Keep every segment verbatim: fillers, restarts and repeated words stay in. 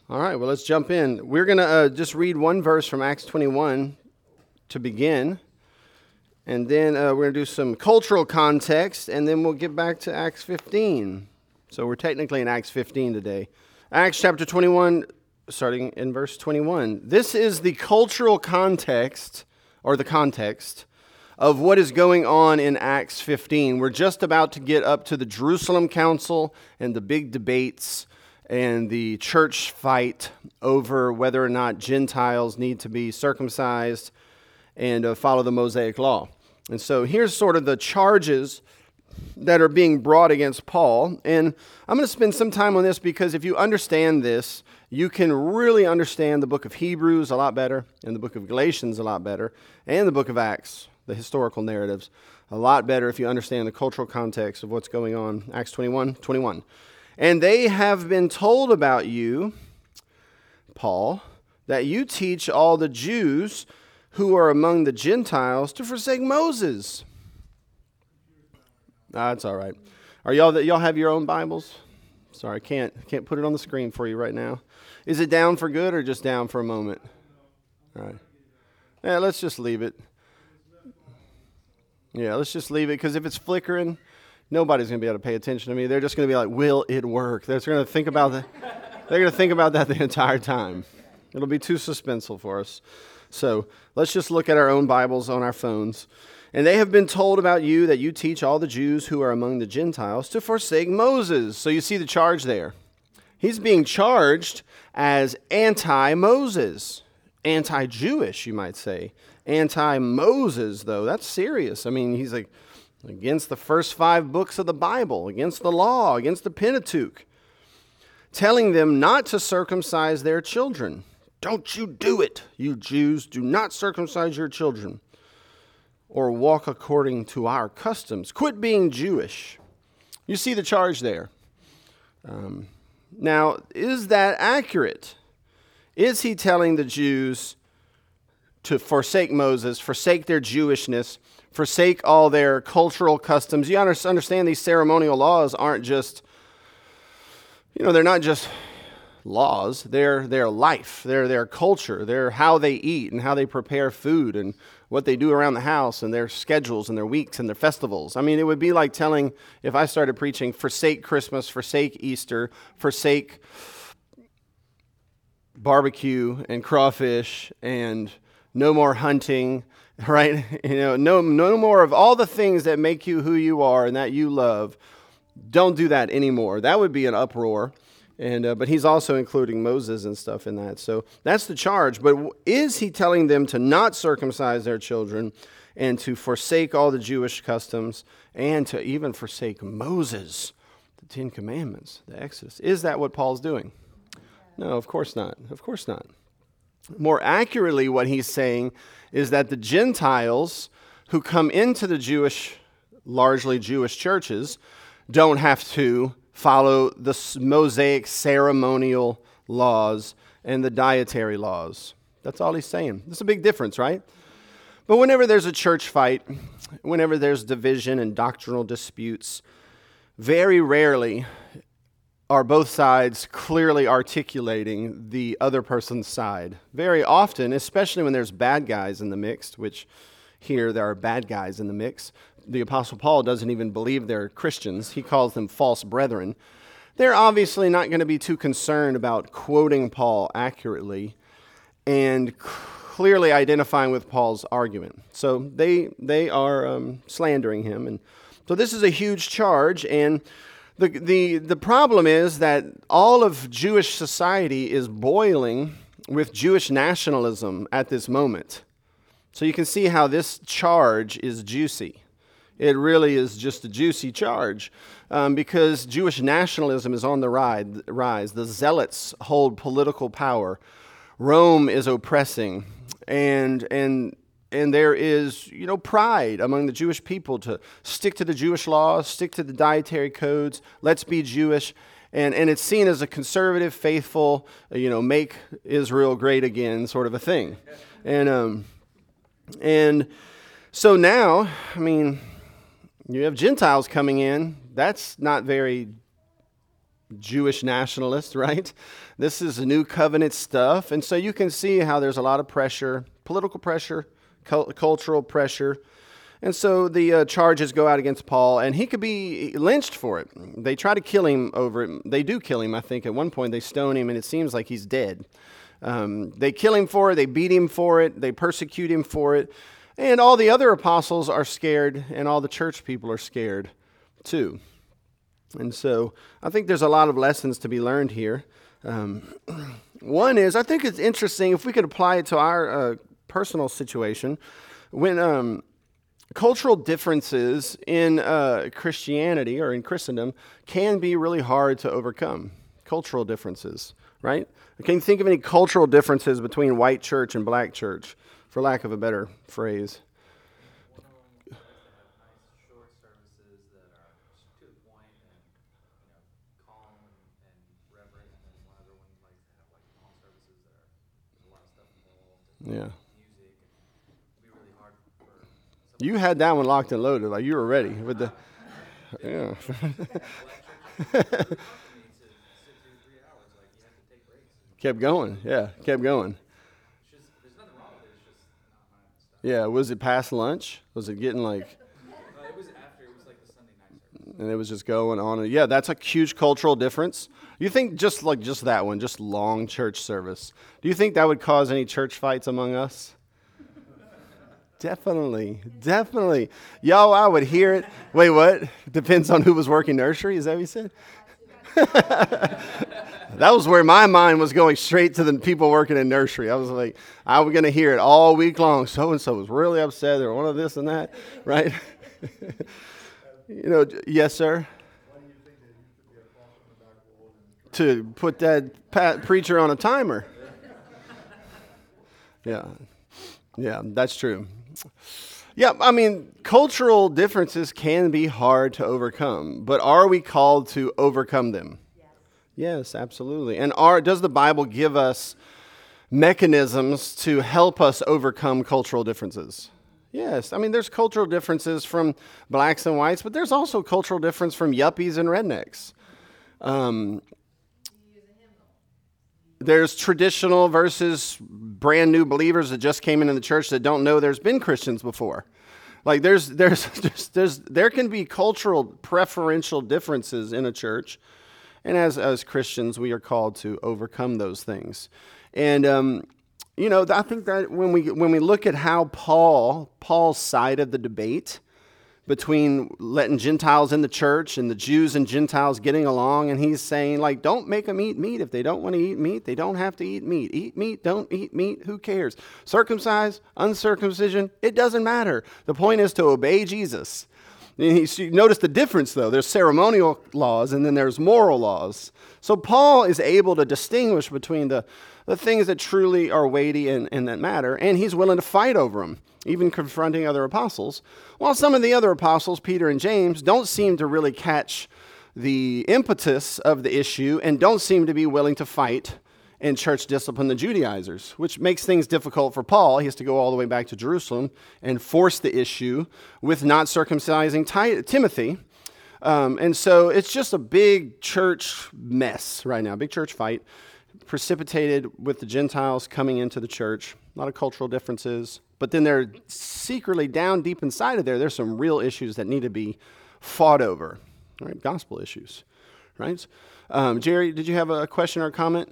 All right, well, let's jump in. We're going to uh, just read one verse from Acts twenty-one to begin, and then uh, we're going to do some cultural context, and then we'll get back to Acts fifteen. So we're technically in Acts fifteen today. Acts chapter twenty-one, starting in verse twenty-one. This is the cultural context, or the context, of what is going on in Acts fifteen. We're just about to get up to the Jerusalem Council and the big debates and the church fight over whether or not Gentiles need to be circumcised and uh, follow the Mosaic law. And so here's sort of the charges that are being brought against Paul. And I'm going to spend some time on this because if you understand this, you can really understand the book of Hebrews a lot better, and the book of Galatians a lot better, and the book of Acts, the historical narratives, a lot better if you understand the cultural context of what's going on. Acts twenty-one, twenty-one. And they have been told about you, Paul, that you teach all the Jews who are among the Gentiles to forsake Moses. Ah, that's all right. Are y'all that y'all have your own Bibles? Sorry, I can't can't put it on the screen for you right now. Is it down for good or just down for a moment? All right. Yeah, let's just leave it. Yeah, let's just leave it because if it's flickering, nobody's going to be able to pay attention to me. They're just going to be like, will it work? They're going to think about that. They're going to think about that the entire time. It'll be too suspenseful for us. So let's just look at our own Bibles on our phones. And they have been told about you that you teach all the Jews who are among the Gentiles to forsake Moses. So you see the charge there. He's being charged as anti-Moses, anti-Jewish, you might say. Anti-Moses, though. That's serious. I mean, he's like, against the first five books of the Bible, against the law, against the Pentateuch, telling them not to circumcise their children. Don't you do it, you Jews. Do not circumcise your children or walk according to our customs. Quit being Jewish. You see the charge there. Um, now, is that accurate? Is he telling the Jews to forsake Moses, forsake their Jewishness, forsake all their cultural customs? You understand these ceremonial laws aren't just, you know, they're not just laws. They're their life. They're their culture. They're how they eat and how they prepare food and what they do around the house and their schedules and their weeks and their festivals. I mean, it would be like telling, if I started preaching, forsake Christmas, forsake Easter, forsake barbecue and crawfish and no more hunting, right? You know, no, no more of all the things that make you who you are and that you love. Don't do that anymore. That would be an uproar. And uh, but he's also including Moses and stuff in that. So that's the charge. But is he telling them to not circumcise their children and to forsake all the Jewish customs and to even forsake Moses, the Ten Commandments, the Exodus? Is that what Paul's doing? No, of course not. Of course not. More accurately, what he's saying is that the Gentiles who come into the Jewish, largely Jewish churches, don't have to follow the Mosaic ceremonial laws and the dietary laws. That's all he's saying. That's a big difference, right? But whenever there's a church fight, whenever there's division and doctrinal disputes, very rarely are both sides clearly articulating the other person's side. Very often, especially when there's bad guys in the mix, which here there are bad guys in the mix. The Apostle Paul doesn't even believe they're Christians. He calls them false brethren. They're obviously not going to be too concerned about quoting Paul accurately and clearly identifying with Paul's argument. So they they are um, slandering him. And so this is a huge charge. And the, the, the problem is that all of Jewish society is boiling with Jewish nationalism at this moment. So you can see how this charge is juicy. It really is just a juicy charge um, because Jewish nationalism is on the rise. The zealots hold political power. Rome is oppressing, and and and there is, you know, pride among the Jewish people to stick to the Jewish laws, stick to the dietary codes. Let's be Jewish, and and it's seen as a conservative, faithful, you know, make Israel great again sort of a thing, and um and so now, I mean, you have Gentiles coming in. That's not very Jewish nationalist, right? This is new covenant stuff. And so you can see how there's a lot of pressure, political pressure, cult- cultural pressure. And so the uh, charges go out against Paul, and he could be lynched for it. They try to kill him over it. They do kill him, I think. At one point, they stone him, and it seems like he's dead. Um, they kill him for it. They beat him for it. They persecute him for it. And all the other apostles are scared, and all the church people are scared too. And so I think there's a lot of lessons to be learned here. Um, one is, I think it's interesting if we could apply it to our uh, personal situation. When um, cultural differences in uh, Christianity or in Christendom can be really hard to overcome. Cultural differences, right? Can you think of any cultural differences between white church and black church, for lack of a better phrase? Yeah. You had that one locked and loaded, like you were ready with the. Yeah. Kept going, yeah, kept going. Yeah, was it past lunch? Was it getting like? Uh, it was after. It was like the Sunday night service. And it was just going on. Yeah, that's a huge cultural difference. You think just like just that one, just long church service. Do you think that would cause any church fights among us? Definitely, definitely. Yo, I would hear it. Wait, what? Depends on who was working nursery. Is that what you said? That was where my mind was going, straight to the people working in nursery. I was like, I was going to hear it all week long. So-and-so was really upset. They were one of this and that, right? You know, yes, sir? Why do you think there used to be a cross on the back wall and To put that pat preacher on a timer. Yeah, yeah, that's true. Yeah, I mean, cultural differences can be hard to overcome, but are we called to overcome them? Yes, yes, absolutely. And are does the Bible give us mechanisms to help us overcome cultural differences? Yes, I mean, there's cultural differences from blacks and whites, but there's also cultural difference from yuppies and rednecks. Um, there's traditional versus brand new believers that just came into the church that don't know there's been Christians before. Like there's there's there's, there's there can be cultural preferential differences in a church, and as as Christians we are called to overcome those things. And um, you know, I think that when we when we look at how Paul Paul's side of the debate between letting Gentiles in the church and the Jews and Gentiles getting along, and he's saying, like, don't make them eat meat. If they don't want to eat meat, they don't have to eat meat. Eat meat, don't eat meat, who cares? Circumcised, uncircumcision, it doesn't matter. The point is to obey Jesus. And he, you notice the difference, though. There's ceremonial laws, and then there's moral laws. So Paul is able to distinguish between the, the things that truly are weighty and, and that matter, and he's willing to fight over them, even confronting other apostles, while some of the other apostles, Peter and James, don't seem to really catch the impetus of the issue and don't seem to be willing to fight and church discipline the Judaizers, which makes things difficult for Paul. He has to go all the way back to Jerusalem and force the issue with not circumcising Ti- Timothy. Um, and so it's just a big church mess right now, big church fight, precipitated with the Gentiles coming into the church. A lot of cultural differences. But then they're secretly down deep inside of there, there's some real issues that need to be fought over, right? Gospel issues, right? Um, Jerry, did you have a question or a comment?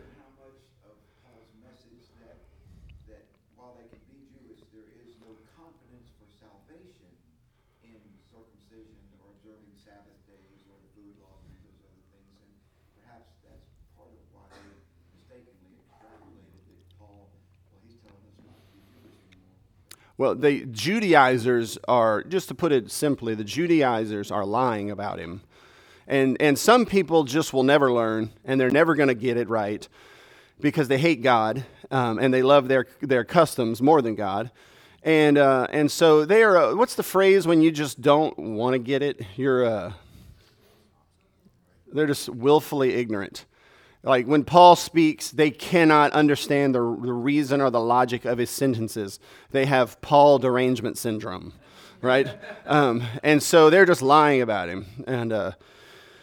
Well, the Judaizers are, just to put it simply, the Judaizers are lying about him. And and some people just will never learn, and they're never going to get it right because they hate God, um, and they love their their customs more than God. And uh, and so they are, uh, what's the phrase when you just don't want to get it? You're, uh, they're just willfully ignorant. Like when Paul speaks, they cannot understand the, the reason or the logic of his sentences. They have Paul derangement syndrome, right? um, and so they're just lying about him. And uh,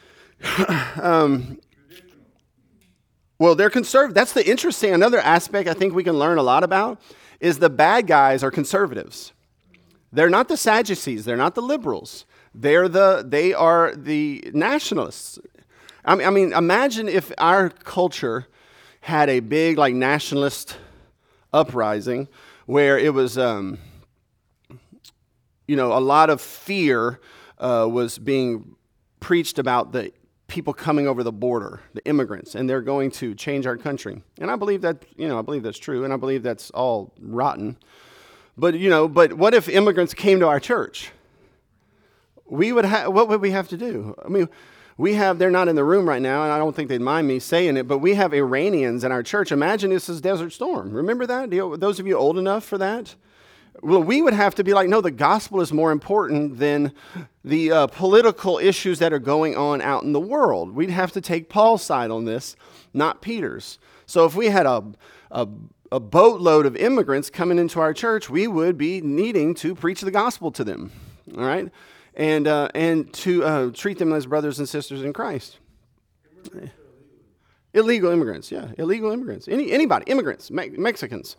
um, well, they're conservative. That's the interesting, another aspect I think we can learn a lot about is the bad guys are conservatives. They're not the Sadducees. They're not the liberals. They're the, they are the nationalists. I mean, I mean, imagine if our culture had a big like nationalist uprising where it was, um, you know, a lot of fear uh, was being preached about the people coming over the border, the immigrants, and they're going to change our country. And I believe that, you know, I believe that's true, and I believe that's all rotten. But, you know, but what if immigrants came to our church? We would have, what would we have to do? I mean, we have, they're not in the room right now, and I don't think they'd mind me saying it, but we have Iranians in our church. Imagine this is Desert Storm. Remember that? Do you, those of you old enough for that? Well, we would have to be like, no, the gospel is more important than the uh, political issues that are going on out in the world. We'd have to take Paul's side on this, not Peter's. So if we had a, a, a boatload of immigrants coming into our church, we would be needing to preach the gospel to them, all right? And uh, and to uh, treat them as brothers and sisters in Christ. Immigrants illegal immigrants, yeah, illegal immigrants. Any anybody, immigrants, Me- Mexicans.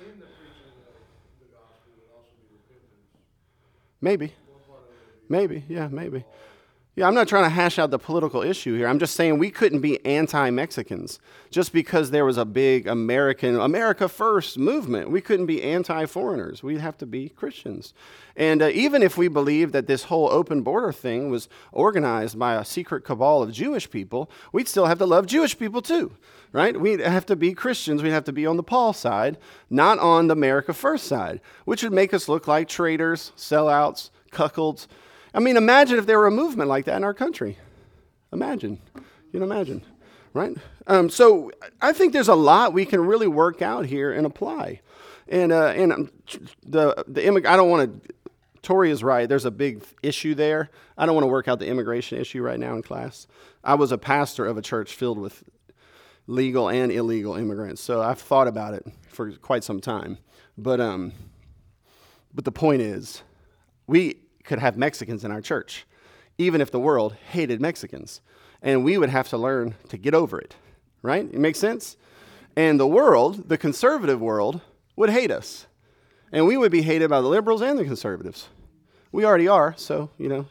Maybe, maybe, yeah, maybe. Yeah, I'm not trying to hash out the political issue here. I'm just saying we couldn't be anti-Mexicans just because there was a big American, America First movement. We couldn't be anti-foreigners. We'd have to be Christians. And uh, even if we believe that this whole open border thing was organized by a secret cabal of Jewish people, we'd still have to love Jewish people too, right? We'd have to be Christians. We'd have to be on the Paul side, not on the America First side, which would make us look like traitors, sellouts, cuckolds. I mean, imagine if there were a movement like that in our country. Imagine. You can imagine, right? Um, so I think there's a lot we can really work out here and apply. And uh, and the the immig- I don't want to. Tori is right. There's a big issue there. I don't want to work out the immigration issue right now in class. I was a pastor of a church filled with legal and illegal immigrants, so I've thought about it for quite some time. But um, but the point is, we could have Mexicans in our church, even if the world hated Mexicans. And we would have to learn to get over it, right? It makes sense? And the world, the conservative world, would hate us. And we would be hated by the liberals and the conservatives. We already are, so, you know.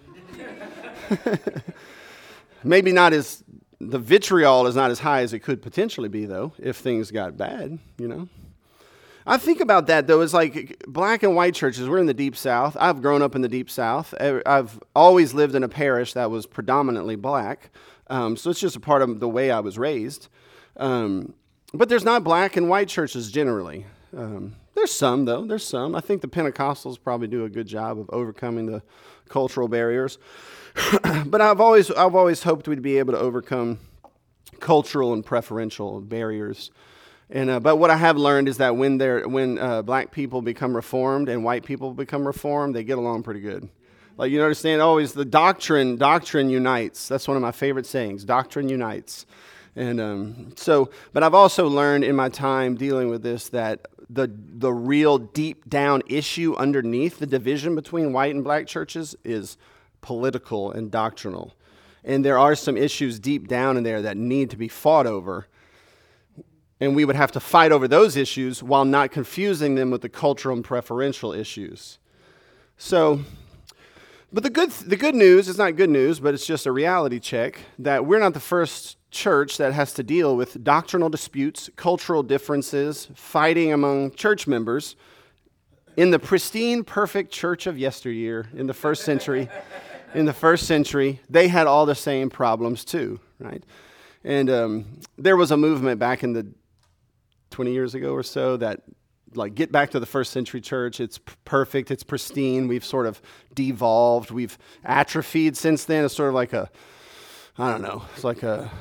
Maybe not as, the vitriol is not as high as it could potentially be, though, if things got bad, you know. I think about that, though, as like black and white churches. We're in the Deep South. I've grown up in the Deep South. I've always lived in a parish that was predominantly black. Um, so it's just a part of the way I was raised. Um, but there's not black and white churches generally. Um, there's some, though. There's some. I think the Pentecostals probably do a good job of overcoming the cultural barriers. But I've always, I've always hoped we'd be able to overcome cultural and preferential barriers. And uh, but what I have learned is that when they're when uh, black people become reformed and white people become reformed, they get along pretty good. Like, you understand, always the doctrine doctrine unites. That's one of my favorite sayings. Doctrine unites. And um, so, but I've also learned in my time dealing with this that the the real deep down issue underneath the division between white and black churches is political and doctrinal. And there are some issues deep down in there that need to be fought over. And we would have to fight over those issues while not confusing them with the cultural and preferential issues. So, but the good the good news is not good news, but it's just a reality check that we're not the first church that has to deal with doctrinal disputes, cultural differences, fighting among church members. In the pristine, perfect church of yesteryear, in the first century, in the first century, they had all the same problems too, right? And um, there was a movement back in the twenty years ago or so that, like, get back to the first century church. It's p- perfect. It's pristine. We've sort of devolved. We've atrophied since then. It's sort of like a, I don't know, it's like a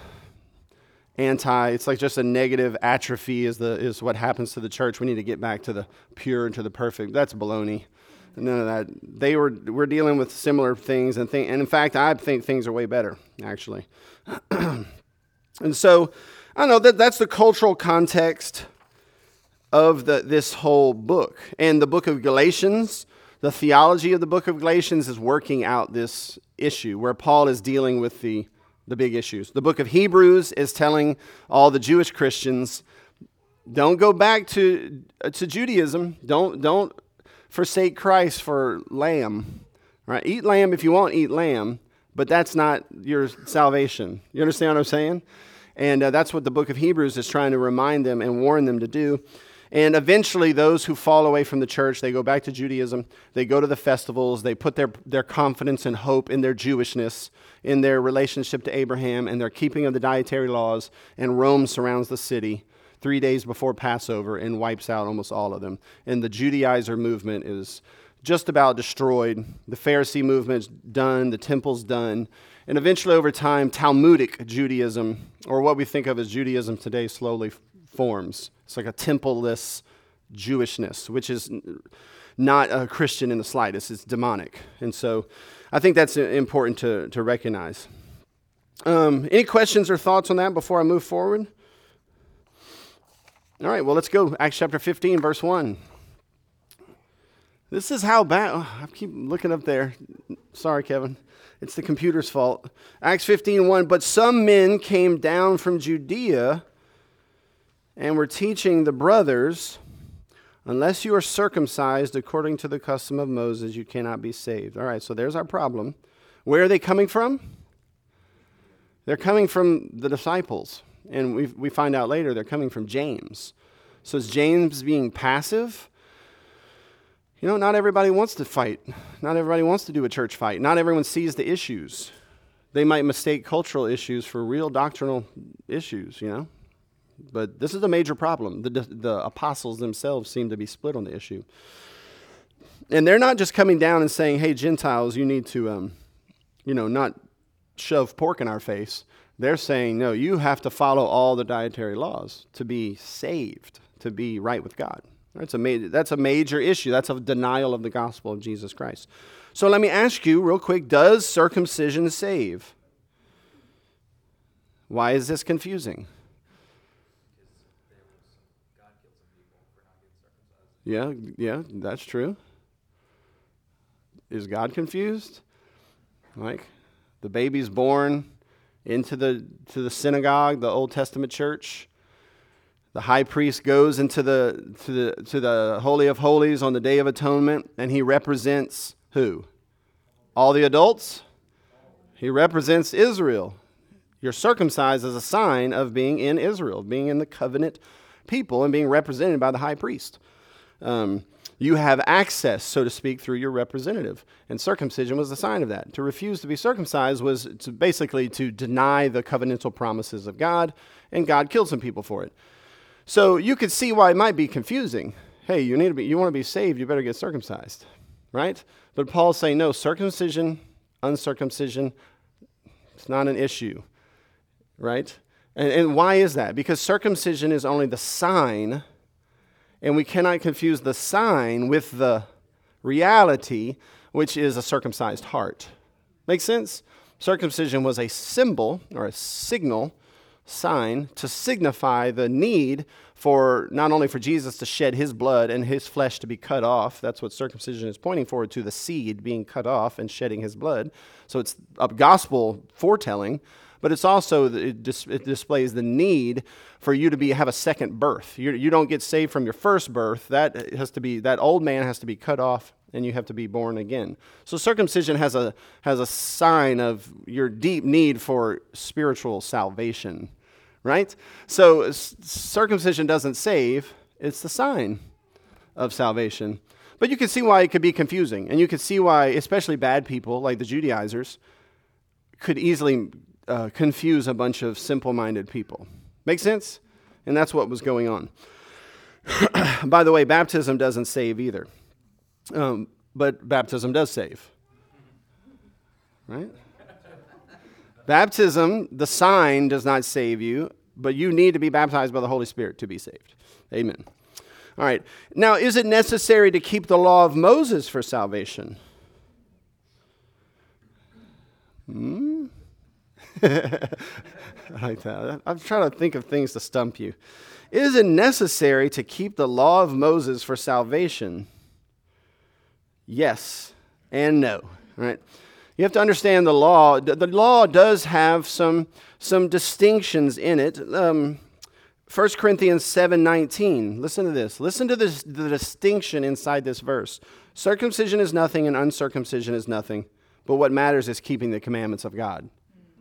anti, it's like just a negative atrophy is the is what happens to the church. We need to get back to the pure and to the perfect. That's baloney. None of that. They were, we're dealing with similar things. And, think, and in fact, I think things are way better, actually. And so, I don't know, that that's the cultural context of the this whole book. And the book of Galatians, the theology of the book of Galatians is working out this issue where Paul is dealing with the the big issues. The book of Hebrews is telling all the Jewish Christians, don't go back to to Judaism. Don't don't forsake Christ for lamb. Right? Eat lamb if you want, eat lamb, but that's not your salvation. You understand what I'm saying? And uh, that's what the book of Hebrews is trying to remind them and warn them to do. And eventually those who fall away from the church, they go back to Judaism, they go to the festivals, they put their, their confidence and hope in their Jewishness, in their relationship to Abraham, and their keeping of the dietary laws, and Rome surrounds the city three days before Passover and wipes out almost all of them. And the Judaizer movement is just about destroyed. The Pharisee movement's done, the temple's done, and eventually over time, Talmudic Judaism, or what we think of as Judaism today, slowly forms. It's like a temple-less Jewishness, which is not a Christian in the slightest. It's demonic. And so I think that's important to, to recognize. Um, any questions or thoughts on that before I move forward? All right, well, let's go. Acts chapter fifteen, verse one. This is how bad... Oh, I keep looking up there. Sorry, Kevin. It's the computer's fault. Acts fifteen, one. But some men came down from Judea and were teaching the brothers, unless you are circumcised according to the custom of Moses, you cannot be saved. All right, so there's our problem. Where are they coming from? They're coming from the disciples. And we we find out later they're coming from James. So is James being passive? You know, not everybody wants to fight. Not everybody wants to do a church fight. Not everyone sees the issues. They might mistake cultural issues for real doctrinal issues, you know. But this is a major problem. The, the apostles themselves seem to be split on the issue. And they're not just coming down and saying, hey, Gentiles, you need to, um, you know, not shove pork in our face. They're saying, no, you have to follow all the dietary laws to be saved, to be right with God. That's a, ma- that's a major issue. That's a denial of the gospel of Jesus Christ. So let me ask you real quick, does circumcision save? Why is this confusing? Yeah, yeah, that's true. Is God confused? Like, the baby's born into the to the synagogue, the Old Testament church. The high priest goes into the to the to the Holy of Holies on the Day of Atonement, and he represents who? All the adults? He represents Israel. You're circumcised as a sign of being in Israel, being in the covenant people, and being represented by the high priest. Um, you have access, so to speak, through your representative. And circumcision was the sign of that. To refuse to be circumcised was to basically to deny the covenantal promises of God, and God killed some people for it. So you could see why it might be confusing. Hey, you need to be, you want to be saved, you better get circumcised, right? But Paul's saying, no, circumcision, uncircumcision, it's not an issue, right? And, and why is that? Because circumcision is only the sign, and we cannot confuse the sign with the reality, which is a circumcised heart. Make sense? Circumcision was a symbol or a signal, sign, to signify the need for not only for Jesus to shed his blood and his flesh to be cut off. That's what circumcision is pointing forward to, the seed being cut off and shedding his blood. So it's a gospel foretelling. But it's also, it, dis, it displays the need for you to be have a second birth. You, you don't get saved from your first birth. That has to be, that old man has to be cut off, and you have to be born again. So circumcision has a has a sign of your deep need for spiritual salvation, right? So s- circumcision doesn't save. It's the sign of salvation. But you can see why it could be confusing, and you can see why, especially bad people like the Judaizers, could easily Uh, confuse a bunch of simple-minded people. Make sense? And that's what was going on. By the way, baptism doesn't save either. Um, but baptism does save. Right? Baptism, the sign, does not save you, but you need to be baptized by the Holy Spirit to be saved. Amen. All right. Now, is it necessary to keep the law of Moses for salvation? Hmm? I like that. I'm trying to think of things to stump you. Is it necessary to keep the law of Moses for salvation? Yes and no. Right? You have to understand the law. The law does have some, some distinctions in it. Um, First Corinthians seven nineteen. Listen to this. Listen to this, the distinction inside this verse. Circumcision is nothing and uncircumcision is nothing, but what matters is keeping the commandments of God.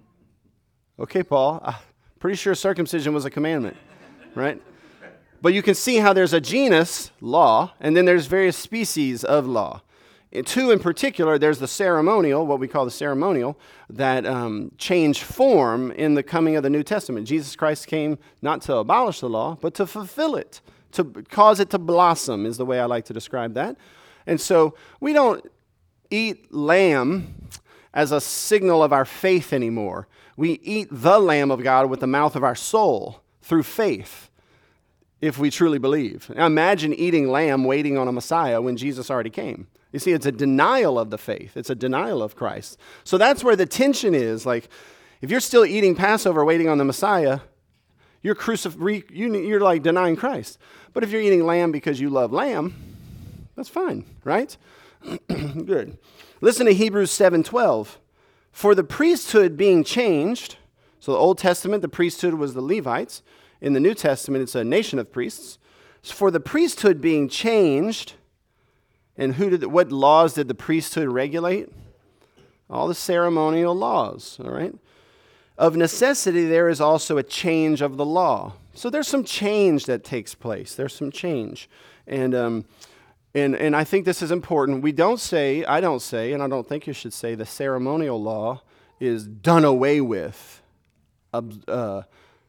Okay, Paul, I'm pretty sure circumcision was a commandment, right? But you can see how there's a genus, law, and then there's various species of law. In two in particular, there's the ceremonial, what we call the ceremonial, that um, change form in the coming of the New Testament. Jesus Christ came not to abolish the law, but to fulfill it, to cause it to blossom is the way I like to describe that. And so we don't eat lamb as a signal of our faith anymore. We eat the Lamb of God with the mouth of our soul through faith, if we truly believe. Now imagine eating lamb waiting on a Messiah when Jesus already came. You see, it's a denial of the faith. It's a denial of Christ. So that's where the tension is. Like, if you're still eating Passover waiting on the Messiah, you're crucif- you're like denying Christ. But if you're eating lamb because you love lamb, that's fine, right? Good. Listen to Hebrews seven twelve. For the priesthood being changed, so the Old Testament, the priesthood was the Levites. In the New Testament, it's a nation of priests. For the priesthood being changed, and who did what laws did the priesthood regulate? All the ceremonial laws, all right? Of necessity, there is also a change of the law. So there's some change that takes place. There's some change. And um, and and I think this is important. We don't say, I don't say, and I don't think you should say, the ceremonial law is done away with, uh,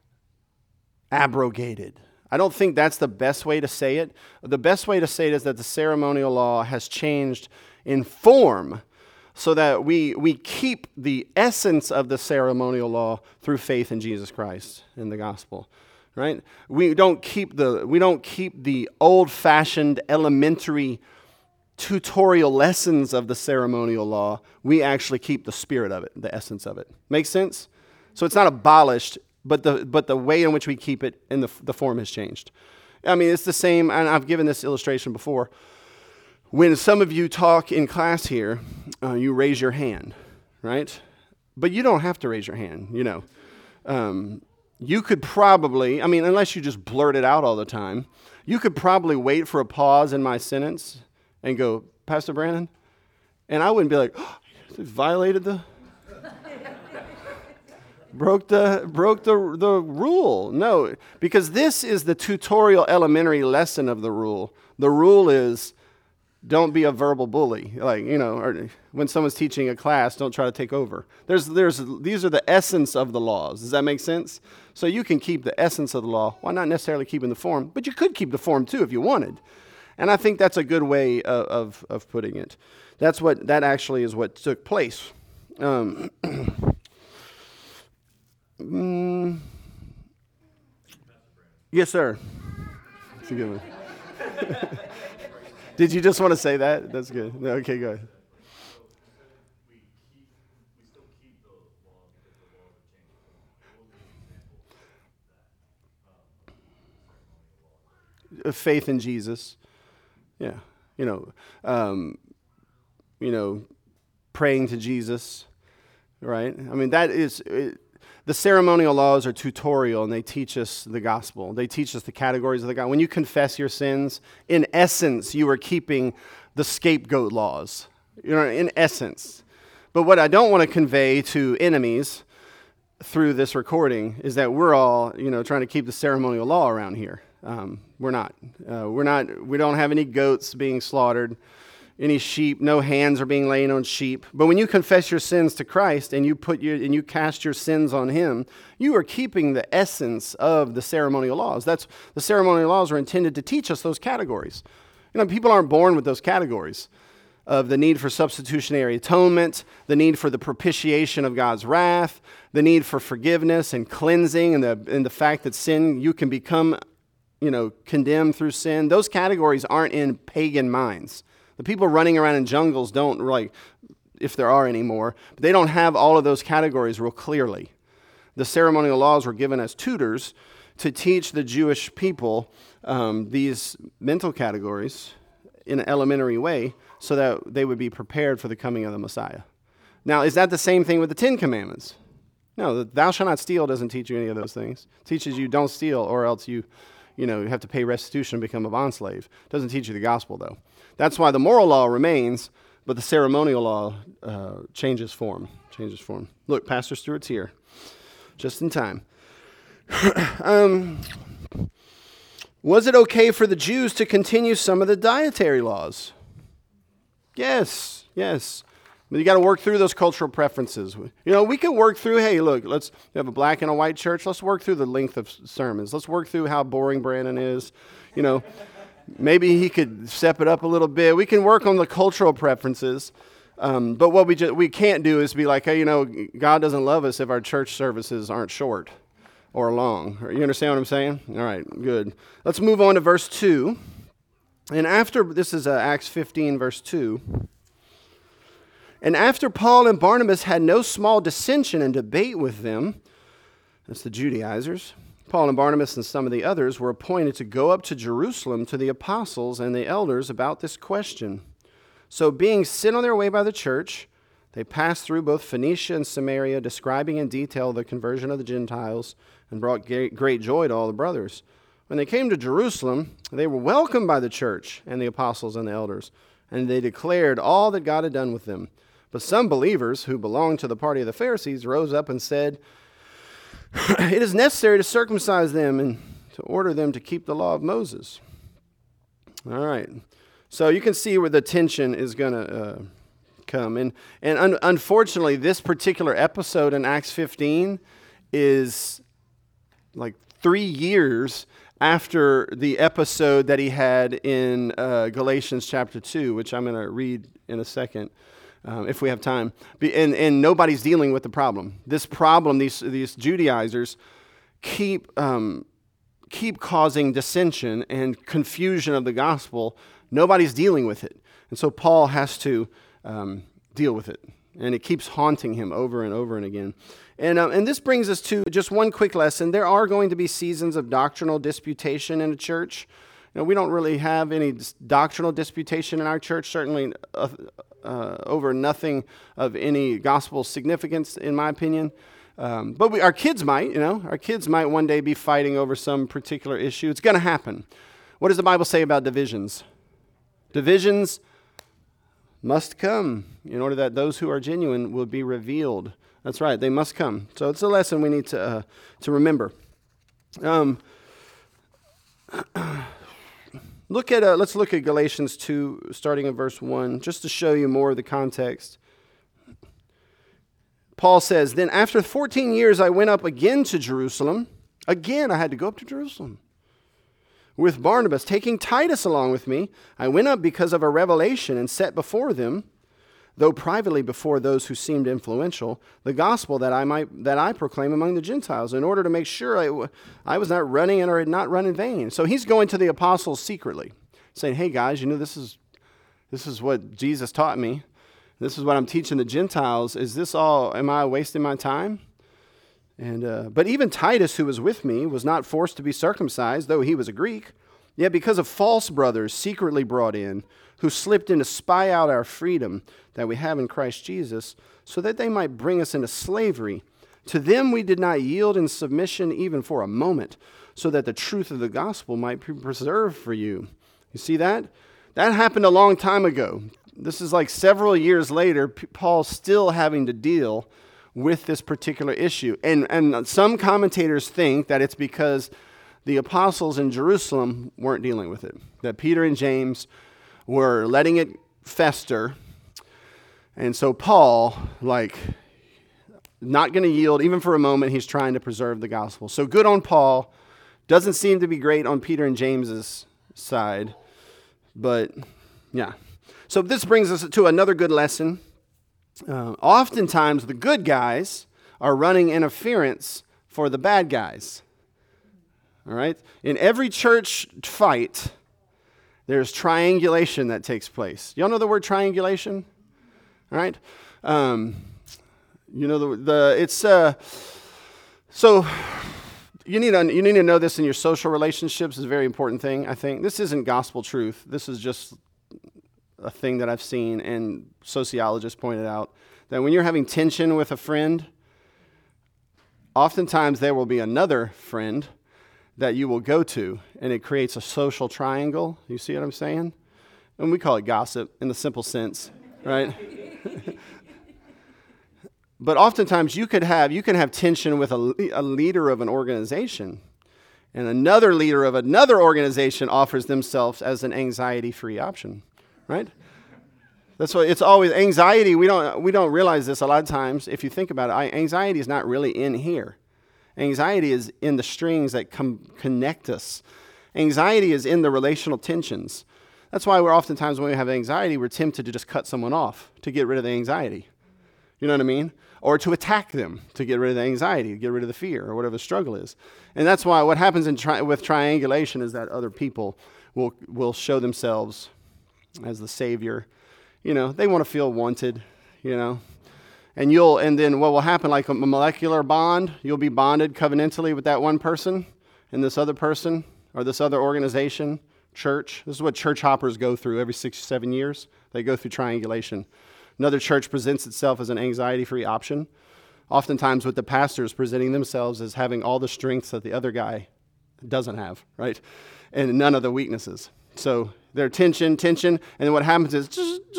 abrogated. I don't think that's the best way to say it. The best way to say it is that the ceremonial law has changed in form so that we we keep the essence of the ceremonial law through faith in Jesus Christ in the gospel, right? We don't keep the we don't keep the old-fashioned elementary tutorial lessons of the ceremonial law. We actually keep the spirit of it, the essence of it. Make sense? So it's not abolished, but the but the way in which we keep it and the the form has changed. I mean, it's the same, and I've given this illustration before. When some of you talk in class here, uh, you raise your hand, right? But you don't have to raise your hand, you know. Um, you could probably, I mean, unless you just blurt it out all the time, you could probably wait for a pause in my sentence and go, Pastor Brandon? And I wouldn't be like, oh, violated the... Broke the broke the the rule. No, because this is the tutorial elementary lesson of the rule. The rule is don't be a verbal bully. Like, you know, or when someone's teaching a class, don't try to take over. There's there's these are the essence of the laws. Does that make sense? So you can keep the essence of the law while not necessarily keeping the form, but you could keep the form too if you wanted. And I think that's a good way of of, of putting it. That's what that actually is what took place. Um, Mm. Yes, sir. That's a good one. Did you just want to say that? That's good. No, okay, go ahead. Faith in Jesus. Yeah. You know, um, you know, praying to Jesus, right? I mean, that is... It, the ceremonial laws are tutorial, and they teach us the gospel. They teach us the categories of the gospel. When you confess your sins, in essence, you are keeping the scapegoat laws, you know, in essence. But what I don't want to convey to enemies through this recording is that we're all, you know, trying to keep the ceremonial law around here. Um, we're not. Uh, we're not. We don't have any goats being slaughtered. Any sheep, no hands are being laid on sheep. But when you confess your sins to Christ and you put your and you cast your sins on Him, you are keeping the essence of the ceremonial laws. That's the ceremonial laws are intended to teach us those categories. You know, people aren't born with those categories of the need for substitutionary atonement, the need for the propitiation of God's wrath, the need for forgiveness and cleansing, and the and the fact that sin you can become, you know, condemned through sin. Those categories aren't in pagan minds. The people running around in jungles don't, like, if there are anymore, but they don't have all of those categories real clearly. The ceremonial laws were given as tutors to teach the Jewish people um, these mental categories in an elementary way so that they would be prepared for the coming of the Messiah. Now, is that the same thing with the Ten Commandments? No, the thou shalt not steal doesn't teach you any of those things. It teaches you don't steal, or else you, you know, you have to pay restitution and become a bondslave. It doesn't teach you the gospel, though. That's why the moral law remains, but the ceremonial law uh, changes form. Changes form. Look, Pastor Stewart's here, just in time. um, was it okay for the Jews to continue some of the dietary laws? Yes, yes. But you got to work through those cultural preferences. You know, we can work through, hey, look, let's have a black and a white church. Let's work through the length of sermons. Let's work through how boring Brandon is. You know, maybe he could step it up a little bit. We can work on the cultural preferences. Um, but what we just, we can't do is be like, hey, you know, God doesn't love us if our church services aren't short or long. You understand what I'm saying? All right, good. Let's move on to verse two. And after, this is uh, Acts fifteen, verse two. And after Paul and Barnabas had no small dissension and debate with them, that's the Judaizers, Paul and Barnabas and some of the others were appointed to go up to Jerusalem to the apostles and the elders about this question. So being sent on their way by the church, they passed through both Phoenicia and Samaria, describing in detail the conversion of the Gentiles, and brought great joy to all the brothers. When they came to Jerusalem, they were welcomed by the church and the apostles and the elders, and they declared all that God had done with them. But some believers who belonged to the party of the Pharisees rose up and said, it is necessary to circumcise them and to order them to keep the law of Moses. All right. So you can see where the tension is going to uh, come. And, and un- unfortunately, this particular episode in Acts fifteen is like three years after the episode that he had in uh, Galatians chapter two, which I'm going to read in a second. Um, if we have time. And, and nobody's dealing with the problem. This problem, these these Judaizers keep um, keep causing dissension and confusion of the gospel. Nobody's dealing with it. And so Paul has to um, deal with it. And it keeps haunting him over and over and again. And, uh, and this brings us to just one quick lesson. There are going to be seasons of doctrinal disputation in a church. You know, we don't really have any doctrinal disputation in our church, certainly uh, uh, over nothing of any gospel significance, in my opinion. Um, but we, our kids might, you know, our kids might one day be fighting over some particular issue. It's going to happen. What does the Bible say about divisions? Divisions must come in order that those who are genuine will be revealed. That's right, they must come. So it's a lesson we need to uh, to remember. Um, look at uh, let's look at Galatians two, starting in verse one, just to show you more of the context. Paul says, "Then after fourteen years I went up again to Jerusalem." Again, I had to go up to Jerusalem. "With Barnabas, taking Titus along with me, I went up because of a revelation and set before them, though privately before those who seemed influential, the gospel that I might that I proclaim among the Gentiles, in order to make sure I, I was not running or had not run in vain." So he's going to the apostles secretly, saying, "Hey guys, you know this is this is what Jesus taught me. This is what I'm teaching the Gentiles. Is this all? Am I wasting my time?" And uh, but even Titus, who was with me, was not forced to be circumcised, though he was a Greek. Yet because of false brothers secretly brought in, who slipped in to spy out our freedom that we have in Christ Jesus, so that they might bring us into slavery. To them we did not yield in submission even for a moment, so that the truth of the gospel might be preserved for you. You see that? That happened a long time ago. This is like several years later, Paul's still having to deal with this particular issue. And, and some commentators think that it's because the apostles in Jerusalem weren't dealing with it, that Peter and James were letting it fester. And so Paul, like, not going to yield even for a moment. He's trying to preserve the gospel. So good on Paul. Doesn't seem to be great on Peter and James's side. But, yeah. So this brings us to another good lesson. Uh, oftentimes, the good guys are running interference for the bad guys. All right? In every church fight, there's triangulation that takes place. Y'all know the word triangulation? All right? Um, you know, the, the it's, uh, so you need, to, you need to know this in your social relationships is a very important thing, I think. This isn't gospel truth. This is just a thing that I've seen, and sociologists pointed out that when you're having tension with a friend, oftentimes there will be another friend that you will go to, and it creates a social triangle. You see what I'm saying? And we call it gossip in the simple sense, right? But oftentimes you could have you can have tension with a, a leader of an organization, and another leader of another organization offers themselves as an anxiety-free option, right? That's why it's always anxiety. We don't we don't realize this a lot of times. If you think about it, I, anxiety is not really in here. Anxiety is in the strings that com- connect us. Anxiety is in the relational tensions. That's why we're oftentimes when we have anxiety, we're tempted to just cut someone off to get rid of the anxiety. You know what I mean? Or to attack them to get rid of the anxiety, to get rid of the fear, or whatever the struggle is. And that's why what happens in tri- with triangulation is that other people will will show themselves as the savior. You know, they want to feel wanted, you know. And you'll and then what will happen, like a molecular bond, you'll be bonded covenantally with that one person and this other person or this other organization, church. This is what church hoppers go through every six or seven years. They go through triangulation. Another church presents itself as an anxiety-free option, oftentimes with the pastors presenting themselves as having all the strengths that the other guy doesn't have, right? And none of the weaknesses. So there's tension, tension, and then what happens is,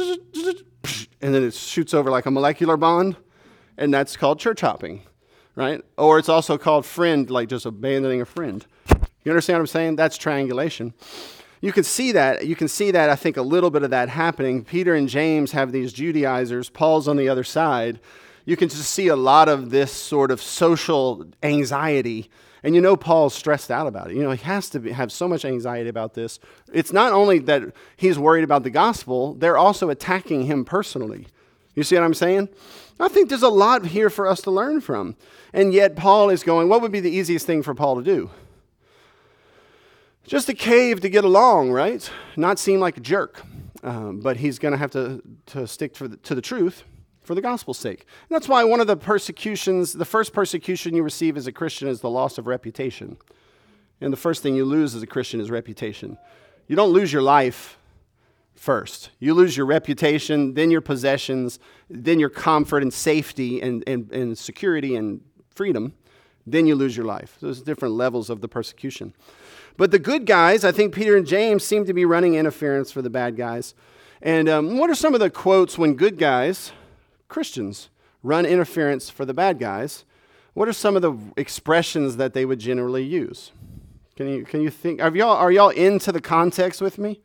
and then it shoots over like a molecular bond, and that's called church hopping, right? Or it's also called friend, like just abandoning a friend. You understand what I'm saying? That's triangulation. You can see that. You can see that, I think, a little bit of that happening. Peter and James have these Judaizers. Paul's on the other side. You can just see a lot of this sort of social anxiety. And you know Paul's stressed out about it. You know, he has to be, have so much anxiety about this. It's not only that he's worried about the gospel, they're also attacking him personally. You see what I'm saying? I think there's a lot here for us to learn from. And yet Paul is going, what would be the easiest thing for Paul to do? Just to cave to get along, right? Not seem like a jerk. Um, but he's going to have to to stick to the, to the truth for the gospel's sake. And that's why one of the persecutions, the first persecution you receive as a Christian is the loss of reputation. And the first thing you lose as a Christian is reputation. You don't lose your life first. You lose your reputation, then your possessions, then your comfort and safety and, and, and security and freedom. Then you lose your life. There's different levels of the persecution. But the good guys, I think Peter and James seem to be running interference for the bad guys. And um, what are some of the quotes when good guys, Christians, run interference for the bad guys? What are some of the expressions that they would generally use? Can you can you think? Are y'all are y'all into the context with me?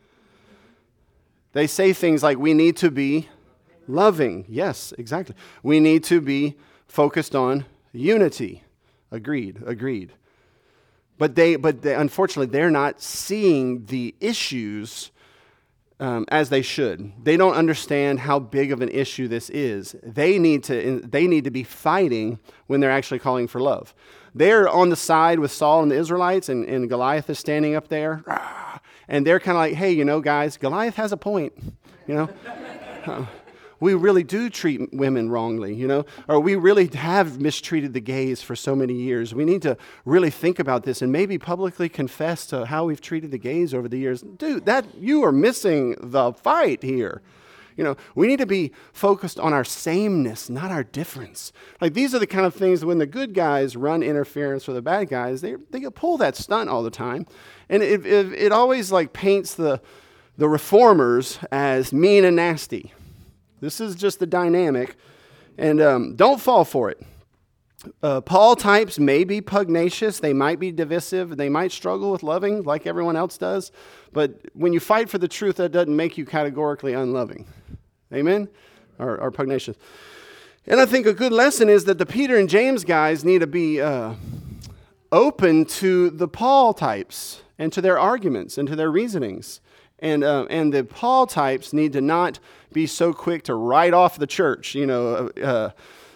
They say things like, "We need to be loving." Yes, exactly. We need to be focused on unity. Agreed. Agreed. But they, but they, unfortunately, they're not seeing the issues um, as they should. They don't understand how big of an issue this is. They need to, they need to be fighting when they're actually calling for love. They're on the side with Saul and the Israelites, and, and Goliath is standing up there, and they're kind of like, "Hey, you know, guys, Goliath has a point, you know." Uh, We really do treat women wrongly, you know, or we really have mistreated the gays for so many years. We need to really think about this and maybe publicly confess to how we've treated the gays over the years. Dude, that you are missing the fight here. You know, we need to be focused on our sameness, not our difference. Like, these are the kind of things that when the good guys run interference for the bad guys, they they pull that stunt all the time. And it, it, it always, like, paints the the reformers as mean and nasty. This is just the dynamic, and um, don't fall for it. Uh, Paul types may be pugnacious, they might be divisive, they might struggle with loving like everyone else does, but when you fight for the truth, that doesn't make you categorically unloving. Amen? Or, or pugnacious. And I think a good lesson is that the Peter and James guys need to be uh, open to the Paul types and to their arguments and to their reasonings. And uh, and the Paul types need to not be so quick to write off the church, you know, uh,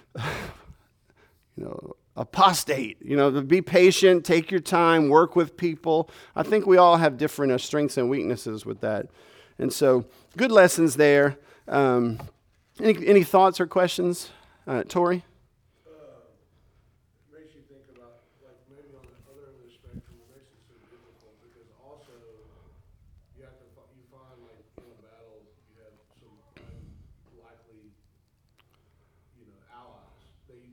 you know, apostate. You know, to be patient, take your time, work with people. I think we all have different uh, strengths and weaknesses with that, and so good lessons there. Um, any any thoughts or questions, uh, Tori? Makes you think about, like, maybe on the other end of the spectrum, it makes it so difficult because also you have to, fi- you find, like, in a battle, you have some unlikely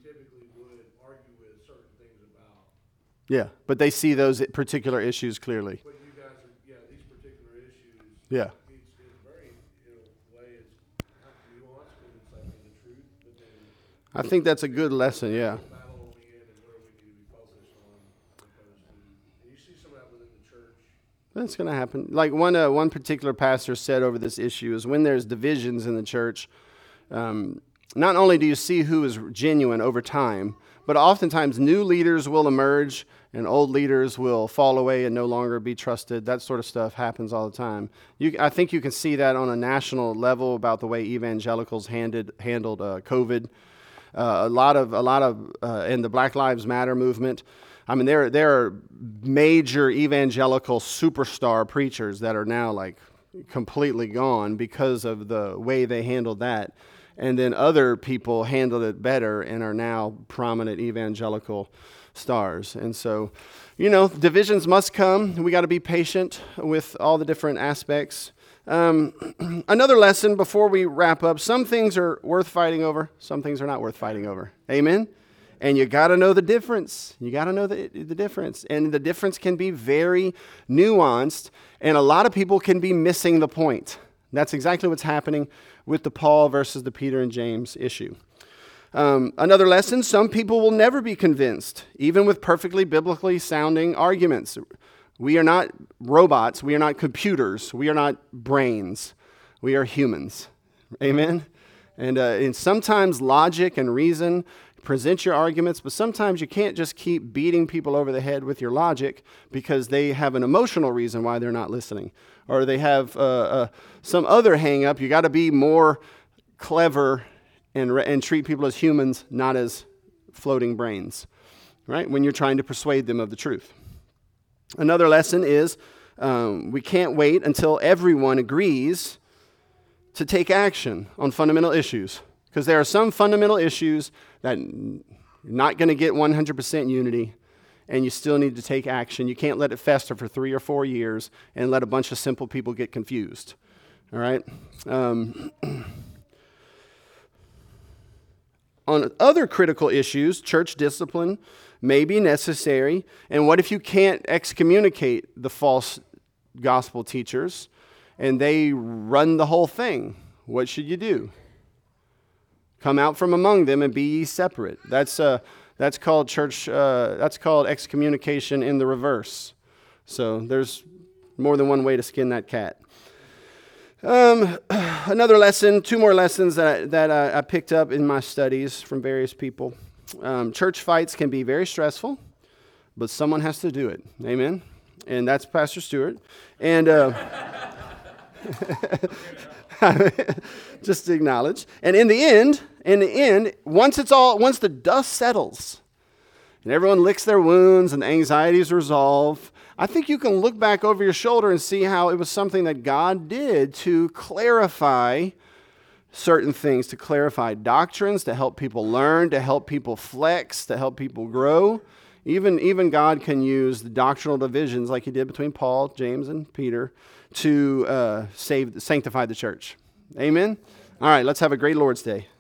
typically would argue with certain things about. Yeah, but they see those particular issues clearly. But you guys are, yeah, these particular issues. Yeah. It's, it's very, in a way, it's not nuanced because it's like in the truth, but then I think that's a good lesson, yeah. the battle on the end and where we need to be focused on, opposed to, and you see some of that within the church. That's going to happen. Like one uh, one particular pastor said over this issue is when there's divisions in the church, um, not only do you see who is genuine over time, but oftentimes new leaders will emerge and old leaders will fall away and no longer be trusted. That sort of stuff happens all the time. You, I think you can see that on a national level about the way evangelicals handed, handled uh, COVID. Uh, a lot of, a lot of, uh, in the Black Lives Matter movement. I mean, there, there are major evangelical superstar preachers that are now like completely gone because of the way they handled that. And then other people handled it better and are now prominent evangelical stars. And so, you know, divisions must come. We got to be patient with all the different aspects. Um, another lesson before we wrap up, some things are worth fighting over, some things are not worth fighting over. Amen? And you got to know the difference. You got to know the, the difference. And the difference can be very nuanced, and a lot of people can be missing the point. That's exactly what's happening with the Paul versus the Peter and James issue. Um, another lesson, some people will never be convinced, even with perfectly biblically sounding arguments. We are not robots. We are not computers. We are not brains. We are humans. Amen? And, uh, and sometimes logic and reason present your arguments, but sometimes you can't just keep beating people over the head with your logic because they have an emotional reason why they're not listening. Or they have uh, uh, some other hang-up. You got to be more clever and, re- and treat people as humans, not as floating brains, right? When you're trying to persuade them of the truth. Another lesson is um, we can't wait until everyone agrees to take action on fundamental issues. Because there are some fundamental issues that you're not going to get one hundred percent unity, and you still need to take action. You can't let it fester for three or four years and let a bunch of simple people get confused. All right? Um, on other critical issues, church discipline may be necessary. And what if you can't excommunicate the false gospel teachers and they run the whole thing? What should you do? Come out from among them and be ye separate. That's uh, that's called church. Uh, that's called excommunication in the reverse. So there's more than one way to skin that cat. Um, another lesson, two more lessons that I, that I, I picked up in my studies from various people. Um, church fights can be very stressful, but someone has to do it. Amen. And that's Pastor Stewart. And uh, just to acknowledge. And in the end, in the end, once it's all, once the dust settles, and everyone licks their wounds and the anxieties resolve, I think you can look back over your shoulder and see how it was something that God did to clarify certain things, to clarify doctrines, to help people learn, to help people flex, to help people grow. Even, even God can use the doctrinal divisions like he did between Paul, James, and Peter to uh, save, sanctify the church. Amen? All right, let's have a great Lord's Day.